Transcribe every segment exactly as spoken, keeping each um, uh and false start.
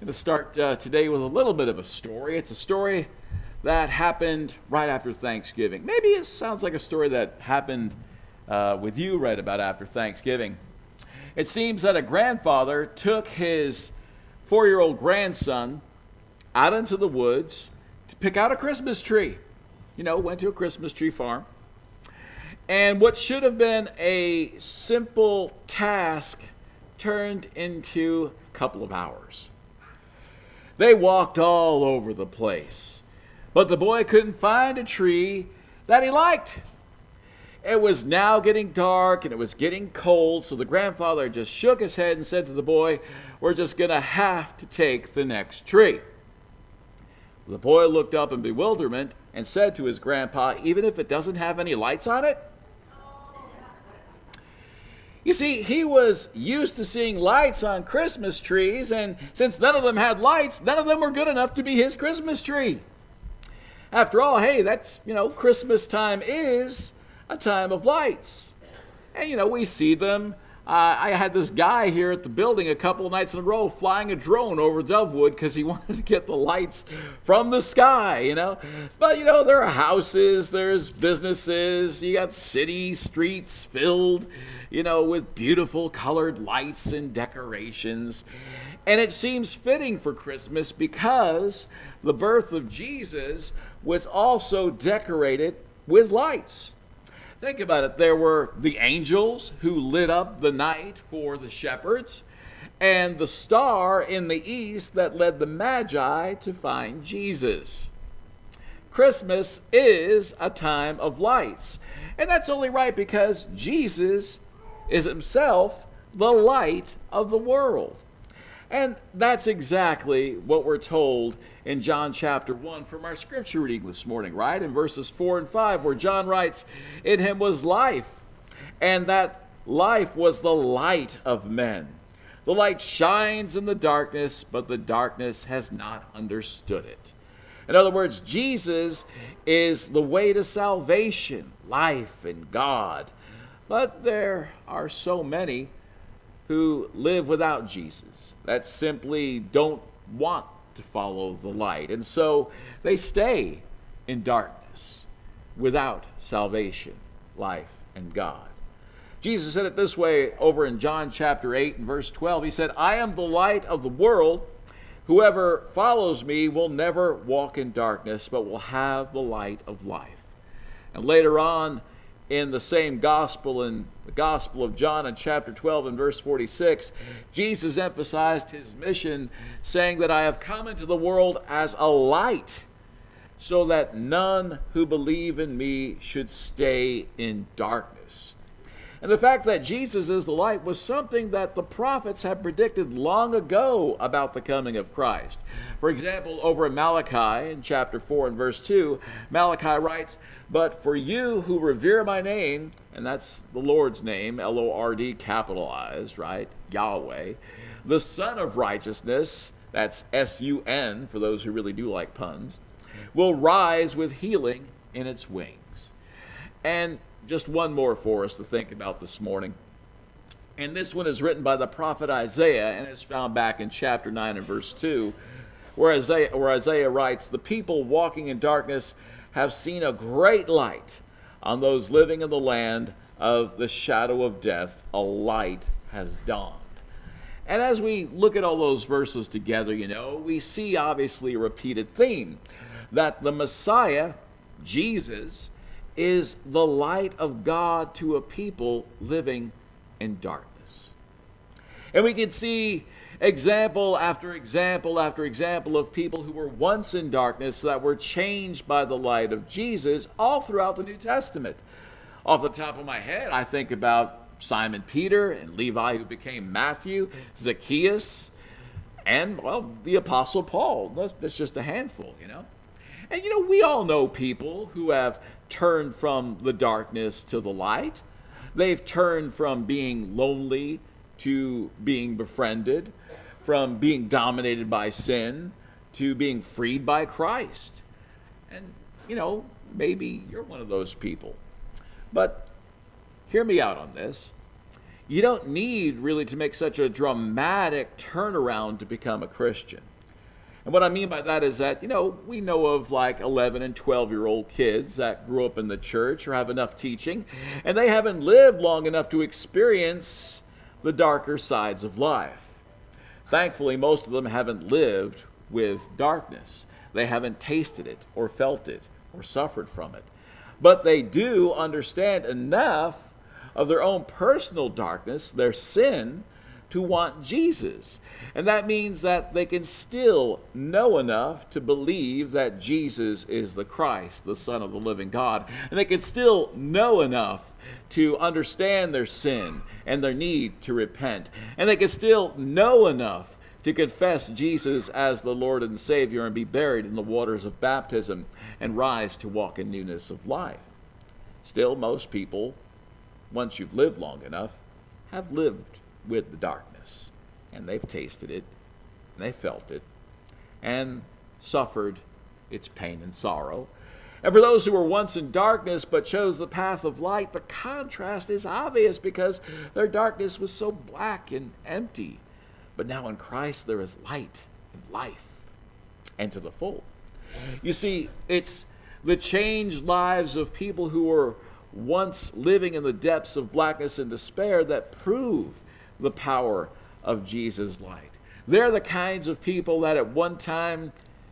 going to start uh, today with a little bit of a story. It's a story that happened right after Thanksgiving. Maybe it sounds like a story that happened uh, with you right about after Thanksgiving. It seems that a grandfather took his four-year-old grandson out into the woods to pick out a Christmas tree. You know, went to a Christmas tree farm. And what should have been a simple task turned into a couple of hours. They walked all over the place, but the boy couldn't find a tree that he liked. It was now getting dark and it was getting cold, so the grandfather just shook his head and said to the boy, "We're just going to have to take the next tree." The boy looked up in bewilderment and said to his grandpa, "Even if it doesn't have any lights on it?" You see, he was used to seeing lights on Christmas trees, and since none of them had lights, none of them were good enough to be his Christmas tree. After all, hey, that's, you know, Christmas time is a time of lights. And, you know, we see them. Uh, I had this guy here at the building a couple of nights in a row flying a drone over Dovewood because he wanted to get the lights from the sky, you know. But, you know, there are houses, there's businesses, you got city streets filled, you know, with beautiful colored lights and decorations. And it seems fitting for Christmas because the birth of Jesus was also decorated with lights. Think about it. There were the angels who lit up the night for the shepherds, and the star in the east that led the Magi to find Jesus. Christmas is a time of lights, and that's only right because Jesus is himself the light of the world. And that's exactly what we're told in John chapter one from our scripture reading this morning, right? In verses four and five, where John writes, "In him was life, and that life was the light of men. The light shines in the darkness, but the darkness has not understood it." In other words, Jesus is the way to salvation, life, and God. But there are so many who live without Jesus that simply don't want to follow the light. And so they stay in darkness without salvation, life, and God. Jesus said it this way over in John chapter eight and verse twelve. He said, "I am the light of the world. Whoever follows me will never walk in darkness, but will have the light of life." And later on in the same gospel, in the Gospel of John in chapter twelve and verse forty-six, Jesus emphasized his mission, saying that "I have come into the world as a light, so that none who believe in me should stay in darkness." And the fact that Jesus is the light was something that the prophets had predicted long ago about the coming of Christ. For example, over in Malachi in chapter four and verse two, Malachi writes, "But for you who revere my name," and that's the Lord's name, L O R D capitalized, right? Yahweh, "the Son of Righteousness," that's S U N for those who really do like puns, "will rise with healing in its wings." And just one more for us to think about this morning. And this one is written by the prophet Isaiah, and it's found back in chapter nine and verse two, where Isaiah, where Isaiah writes, "The people walking in darkness have seen a great light. On those living in the land of the shadow of death, a light has dawned." And as we look at all those verses together, you know, we see obviously a repeated theme, that the Messiah, Jesus, is the light of God to a people living in darkness. And we can see example after example after example of people who were once in darkness that were changed by the light of Jesus all throughout the New Testament. Off the top of my head, I think about Simon Peter and Levi, who became Matthew, Zacchaeus, and, well, the Apostle Paul. That's, that's just a handful, you know. And, you know, we all know people who have turned from the darkness to the light. They've turned from being lonely to being befriended, from being dominated by sin to being freed by Christ. And, you know, maybe you're one of those people. But hear me out on this. You don't need really to make such a dramatic turnaround to become a Christian. And what I mean by that is that, you know, we know of like eleven and twelve year old kids that grew up in the church or have enough teaching, and they haven't lived long enough to experience the darker sides of life. Thankfully, most of them haven't lived with darkness. They haven't tasted it or felt it or suffered from it. But they do understand enough of their own personal darkness, their sin, to want Jesus. And that means that they can still know enough to believe that Jesus is the Christ, the Son of the living God. And they can still know enough to understand their sin and their need to repent. And they can still know enough to confess Jesus as the Lord and Savior and be buried in the waters of baptism and rise to walk in newness of life. Still, most people, once you've lived long enough, have lived with the darkness, and they've tasted it, and they felt it, and suffered its pain and sorrow. And for those who were once in darkness but chose the path of light, the contrast is obvious because their darkness was so black and empty. But now in Christ there is light and life, and to the full. You see, it's the changed lives of people who were once living in the depths of blackness and despair that prove the power of Jesus' light. They're the kinds of people that at one time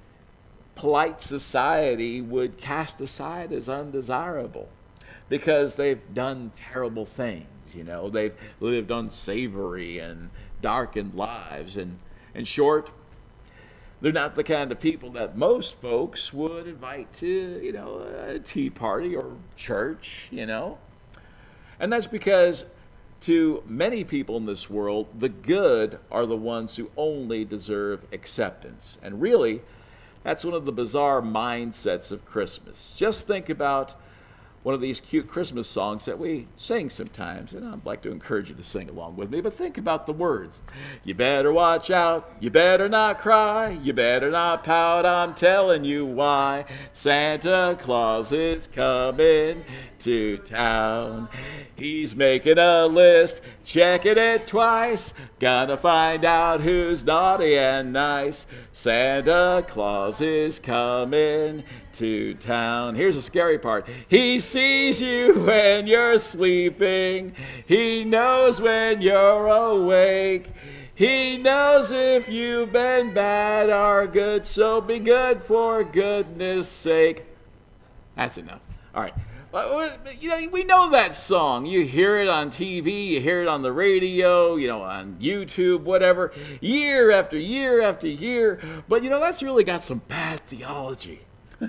polite society would cast aside as undesirable because they've done terrible things. You know, they've lived unsavory and darkened lives. And in short, they're not the kind of people that most folks would invite to, you know, a tea party or church, you know. And that's because to many people in this world, the good are the ones who only deserve acceptance. And really, that's one of the bizarre mindsets of Christmas. Just think about one of these cute Christmas songs that we sing sometimes, and I'd like to encourage you to sing along with me, but think about the words. You better watch out, you better not cry, you better not pout, I'm telling you why. Santa Claus is coming to town. He's making a list, checking it twice, gonna find out who's naughty and nice. Santa Claus is coming to town. Here's the scary part. He sees you when you're sleeping. He knows when you're awake. He knows if you've been bad or good, so be good for goodness sake. That's enough. All right. You know, we know that song. You hear it on T V, you hear it on the radio, you know, on YouTube, whatever, year after year after year. But, you know, that's really got some bad theology.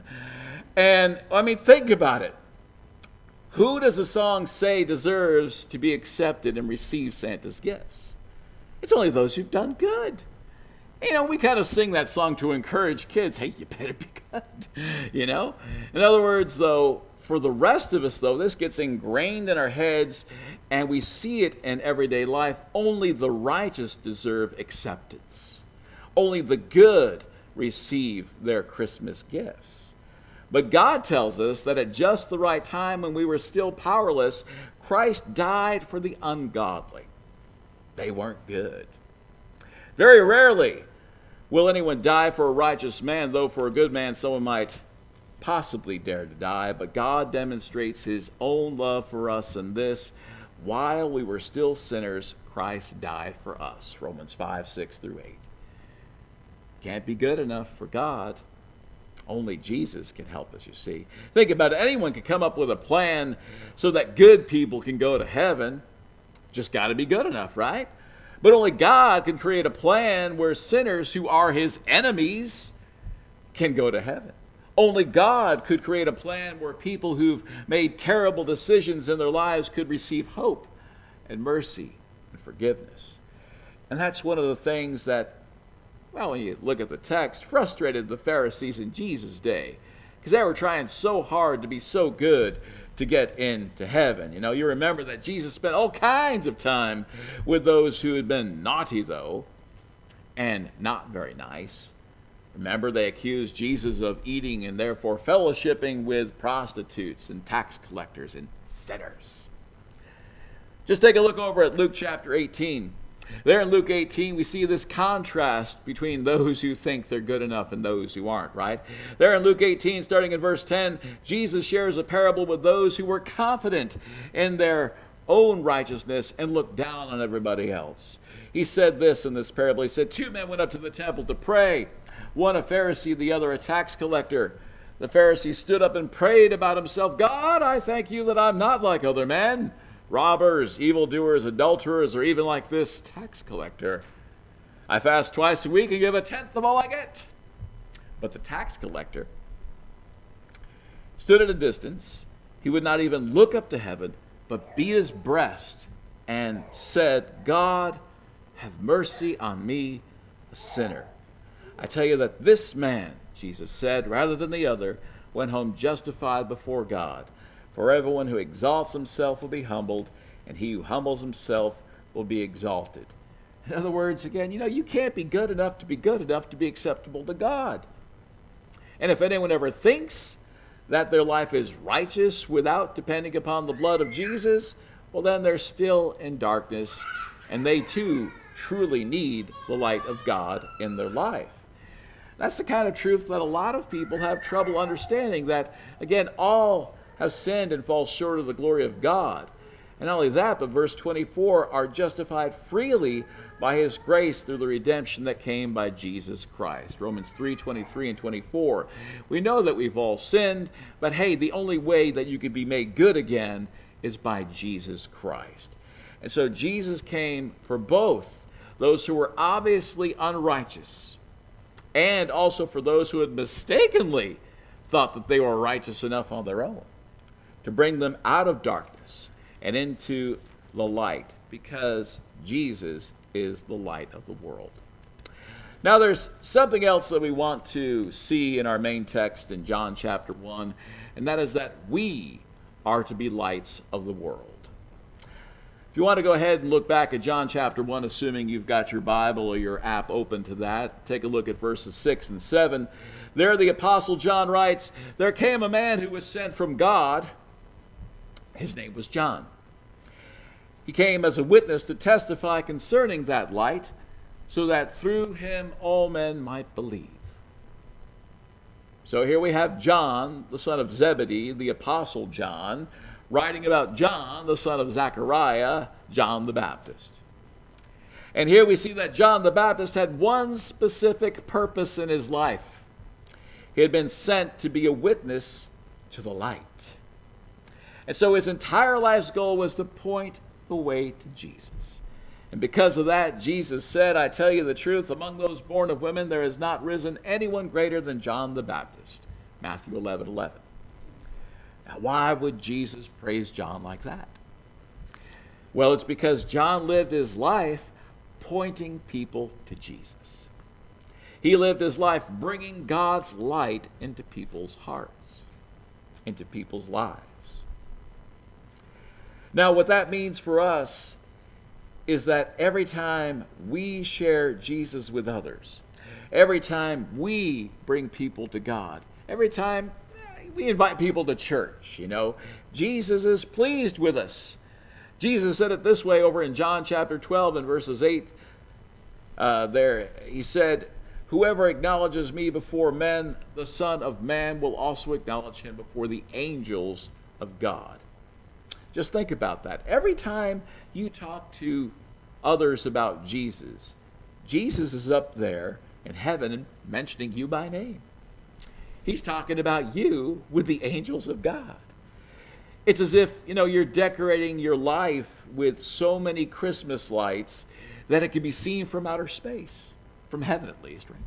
And, I mean, think about it. Who does the song say deserves to be accepted and receive Santa's gifts? It's only those who've done good. You know, we kind of sing that song to encourage kids. Hey, you better be good. You know? In other words, though, for the rest of us, though, this gets ingrained in our heads, and we see it in everyday life. Only the righteous deserve acceptance. Only the good receive their Christmas gifts. But God tells us that at just the right time, when we were still powerless, Christ died for the ungodly. They weren't good. Very rarely will anyone die for a righteous man, though for a good man someone might possibly dare to die. But God demonstrates his own love for us in this: while we were still sinners, Christ died for us. Romans five, six through eight. Can't be good enough for God. Only Jesus can help us, you see. Think about it. Anyone can come up with a plan so that good people can go to heaven. Just got to be good enough, right? But only God can create a plan where sinners who are his enemies can go to heaven. Only God could create a plan where people who've made terrible decisions in their lives could receive hope and mercy and forgiveness. And that's one of the things that, well, when you look at the text, frustrated the Pharisees in Jesus' day, because they were trying so hard to be so good to get into heaven. You know, you remember that Jesus spent all kinds of time with those who had been naughty, though, and not very nice. Remember, they accused Jesus of eating and therefore fellowshipping with prostitutes and tax collectors and sinners. Just take a look over at Luke chapter eighteen. There in Luke eighteen, we see this contrast between those who think they're good enough and those who aren't, right? There in Luke eighteen, starting in verse ten, Jesus shares a parable with those who were confident in their own righteousness and looked down on everybody else. He said this in this parable. He said, two men went up to the temple to pray, one a Pharisee, the other a tax collector. The Pharisee stood up and prayed about himself, God, I thank you that I'm not like other men, robbers, evildoers, adulterers, or even like this tax collector. I fast twice a week and give a tenth of all I get. But the tax collector stood at a distance. He would not even look up to heaven, but beat his breast and said, God, have mercy on me, a sinner. I tell you that this man, Jesus said, rather than the other, went home justified before God. For everyone who exalts himself will be humbled, and he who humbles himself will be exalted. In other words, again, you know, you can't be good enough to be good enough to be acceptable to God. And if anyone ever thinks that their life is righteous without depending upon the blood of Jesus, well, then they're still in darkness, and they too truly need the light of God in their life. That's the kind of truth that a lot of people have trouble understanding, that, again, all have sinned and fall short of the glory of God. And not only that, but verse twenty-four, are justified freely by his grace through the redemption that came by Jesus Christ. Romans three, twenty-three and twenty-four. We know that we've all sinned, but hey, the only way that you can be made good again is by Jesus Christ. And so Jesus came for both those who were obviously unrighteous and also for those who had mistakenly thought that they were righteous enough on their own, to bring them out of darkness and into the light, because Jesus is the light of the world. Now there's something else that we want to see in our main text in John chapter one, and that is that we are to be lights of the world. If you want to go ahead and look back at John chapter one, assuming you've got your Bible or your app open to that, take a look at verses six and seven. There the Apostle John writes, there came a man who was sent from God. His name was John. He came as a witness to testify concerning that light, so that through him all men might believe. So here we have John, the son of Zebedee, the Apostle John, writing about John, the son of Zechariah, John the Baptist. And here we see that John the Baptist had one specific purpose in his life. He had been sent to be a witness to the light. And so his entire life's goal was to point the way to Jesus. And because of that, Jesus said, I tell you the truth, among those born of women, there has not risen anyone greater than John the Baptist. Matthew eleven eleven. Now, why would Jesus praise John like that? Well, it's because John lived his life pointing people to Jesus. He lived his life bringing God's light into people's hearts, into people's lives. Now, what that means for us is that every time we share Jesus with others, every time we bring people to God, every time we invite people to church, you know, Jesus is pleased with us. Jesus said it this way over in John chapter twelve and verses eight. Uh, there, he said, whoever acknowledges me before men, the Son of Man will also acknowledge him before the angels of God. Just think about that. Every time you talk to others about Jesus, Jesus is up there in heaven and mentioning you by name. He's talking about you with the angels of God. It's as if, you know, you're decorating your life with so many Christmas lights that it can be seen from outer space, from heaven at least, right?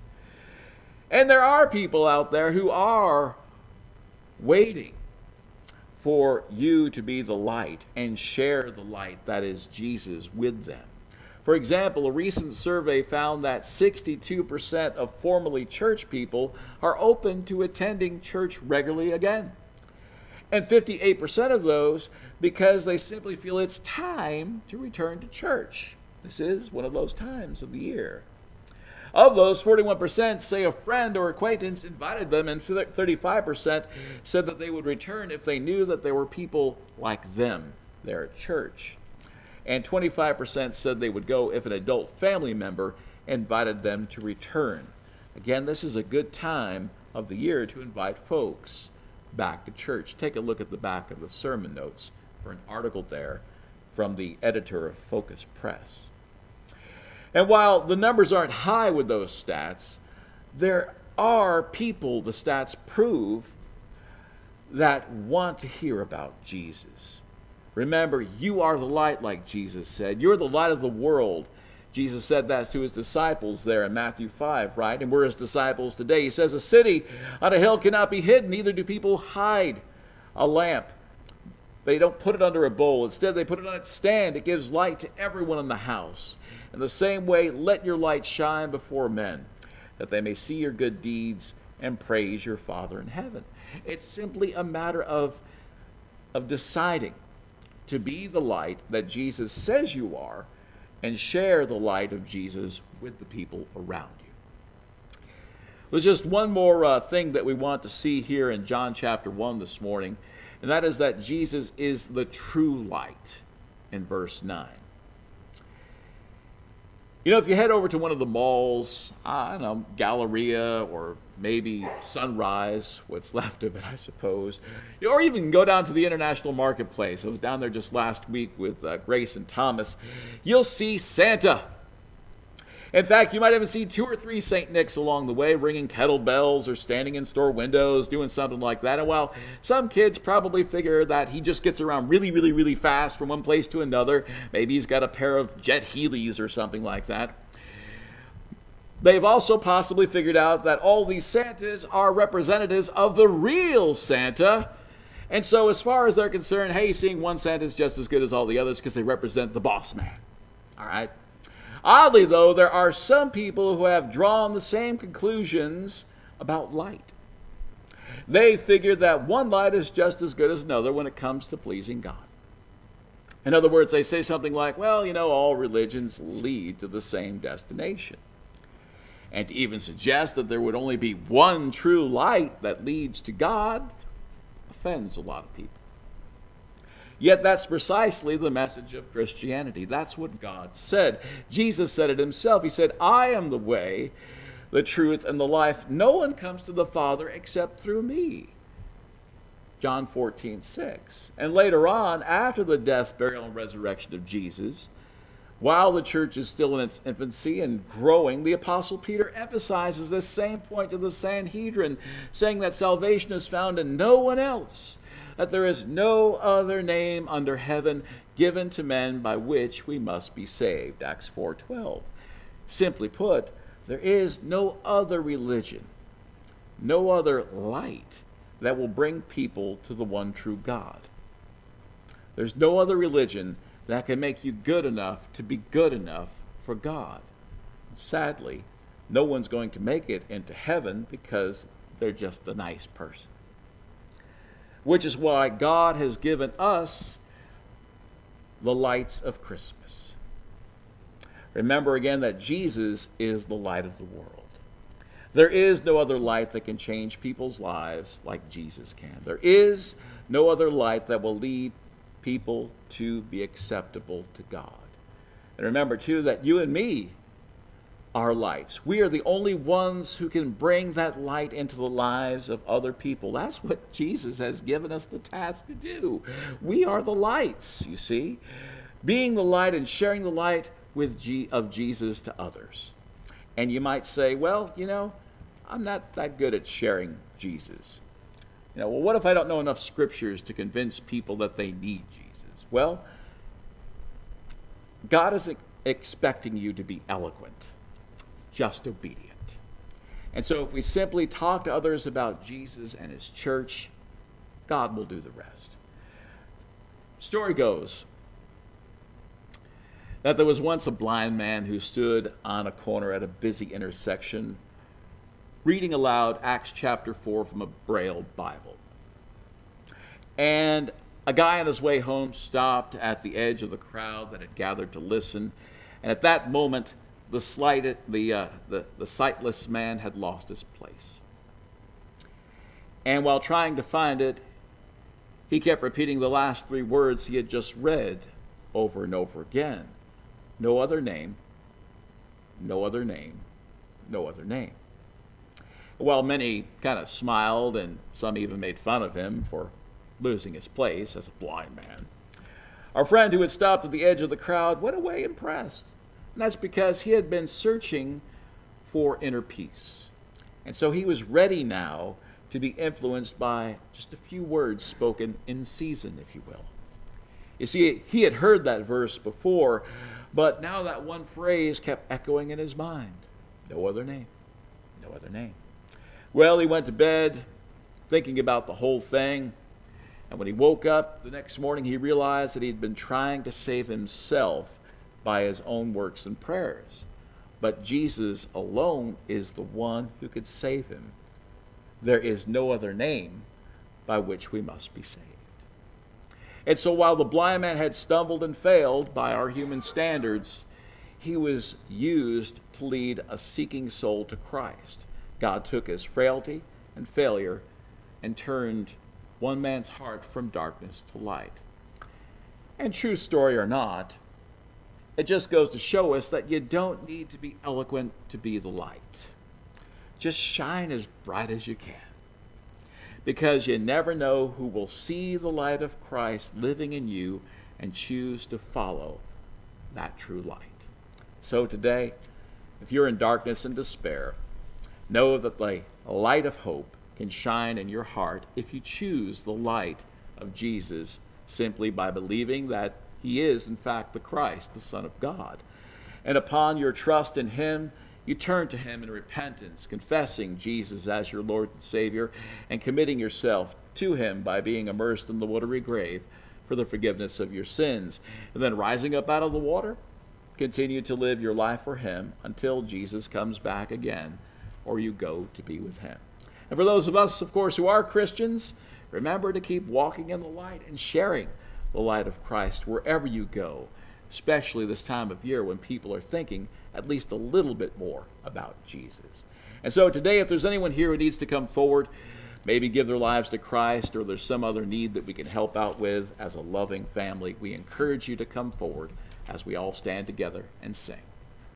Yeah. And there are people out there who are waiting for you to be the light and share the light that is Jesus with them. For example, a recent survey found that sixty-two percent of formerly church people are open to attending church regularly again. And fifty-eight percent of those because they simply feel it's time to return to church. This is one of those times of the year. Of those, forty-one percent say a friend or acquaintance invited them, and thirty-five percent said that they would return if they knew that there were people like them there at church. and twenty-five percent said they would go if an adult family member invited them to return. Again, this is a good time of the year to invite folks back to church. Take a look at the back of the sermon notes for an article there from the editor of Focus Press. And while the numbers aren't high with those stats, there are people, the stats prove, that want to hear about Jesus. Remember, you are the light, like Jesus said. You're the light of the world. Jesus said that to his disciples there in Matthew five, right? And we're his disciples today. He says, a city on a hill cannot be hidden, neither do people hide a lamp. They don't put it under a bowl. Instead, they put it on its stand. It gives light to everyone in the house. In the same way, let your light shine before men, that they may see your good deeds and praise your Father in heaven. It's simply a matter of, of deciding to be the light that Jesus says you are and share the light of Jesus with the people around you. There's just one more uh, thing that we want to see here in John chapter one this morning, and that is that Jesus is the true light in verse nine. You know, if you head over to one of the malls, I don't know, Galleria or maybe Sunrise, what's left of it, I suppose, or even go down to the International Marketplace. I was down there just last week with uh, Grace and Thomas. You'll see Santa. In fact, you might even see two or three Saint Nics along the way, ringing kettlebells or standing in store windows, doing something like that. And while some kids probably figure that he just gets around really, really, really fast from one place to another, maybe he's got a pair of jet Heelys or something like that, they've also possibly figured out that all these Santas are representatives of the real Santa. And so as far as they're concerned, hey, seeing one Santa is just as good as all the others because they represent the boss man. All right? Oddly, though, there are some people who have drawn the same conclusions about light. They figure that one light is just as good as another when it comes to pleasing God. In other words, they say something like, well, you know, all religions lead to the same destination. And to even suggest that there would only be one true light that leads to God offends a lot of people. Yet that's precisely the message of Christianity. That's what God said. Jesus said it himself. He said, I am the way, the truth, and the life. No one comes to the Father except through me. John fourteen six. And later on, after the death, burial, and resurrection of Jesus, while the church is still in its infancy and growing, the Apostle Peter emphasizes this same point to the Sanhedrin, saying that salvation is found in no one else, that there is no other name under heaven given to men by which we must be saved. Acts four twelve. Simply put, there is no other religion, no other light that will bring people to the one true God. There's no other religion that can make you good enough to be good enough for God. Sadly, no one's going to make it into heaven because they're just a nice person. Which is why God has given us the lights of Christmas. Remember again that Jesus is the light of the world. There is no other light that can change people's lives like Jesus can. There is no other light that will lead people to be acceptable to God. And remember, too, that you and me are lights. We are the only ones who can bring that light into the lives of other people. That's what Jesus has given us the task to do. We are the lights, you see, being the light and sharing the light with G- of Jesus to others. And you might say, well, you know, I'm not that good at sharing Jesus. You know, well, what if I don't know enough scriptures to convince people that they need Jesus? Well, God is expecting you to be eloquent, just obedient. And so if we simply talk to others about Jesus and his church, God will do the rest. Story goes that there was once a blind man who stood on a corner at a busy intersection reading aloud Acts chapter four from a Braille Bible. And a guy on his way home stopped at the edge of the crowd that had gathered to listen. And at that moment, the, slighted, the, uh, the, the sightless man had lost his place. And while trying to find it, he kept repeating the last three words he had just read over and over again. No other name, no other name, no other name. While many kind of smiled and some even made fun of him for losing his place as a blind man, our friend who had stopped at the edge of the crowd went away impressed. And that's because he had been searching for inner peace. And so he was ready now to be influenced by just a few words spoken in season, if you will. You see, he had heard that verse before, but now that one phrase kept echoing in his mind. No other name. No other name. Well, he went to bed thinking about the whole thing. And when he woke up the next morning, he realized that he'd been trying to save himself by his own works and prayers. But Jesus alone is the one who could save him. There is no other name by which we must be saved. And so while the blind man had stumbled and failed by our human standards, he was used to lead a seeking soul to Christ. God took his frailty and failure and turned one man's heart from darkness to light. And true story or not, it just goes to show us that you don't need to be eloquent to be the light. Just shine as bright as you can, because you never know who will see the light of Christ living in you and choose to follow that true light. So today, if you're in darkness and despair, know that the light of hope can shine in your heart if you choose the light of Jesus simply by believing that he is, in fact, the Christ, the Son of God. And upon your trust in him, you turn to him in repentance, confessing Jesus as your Lord and Savior, and committing yourself to him by being immersed in the watery grave for the forgiveness of your sins. And then rising up out of the water, continue to live your life for him until Jesus comes back again, or you go to be with him. And for those of us, of course, who are Christians, remember to keep walking in the light and sharing the light of Christ wherever you go, especially this time of year when people are thinking at least a little bit more about Jesus. And so today, if there's anyone here who needs to come forward, maybe give their lives to Christ, or there's some other need that we can help out with as a loving family, we encourage you to come forward as we all stand together and sing.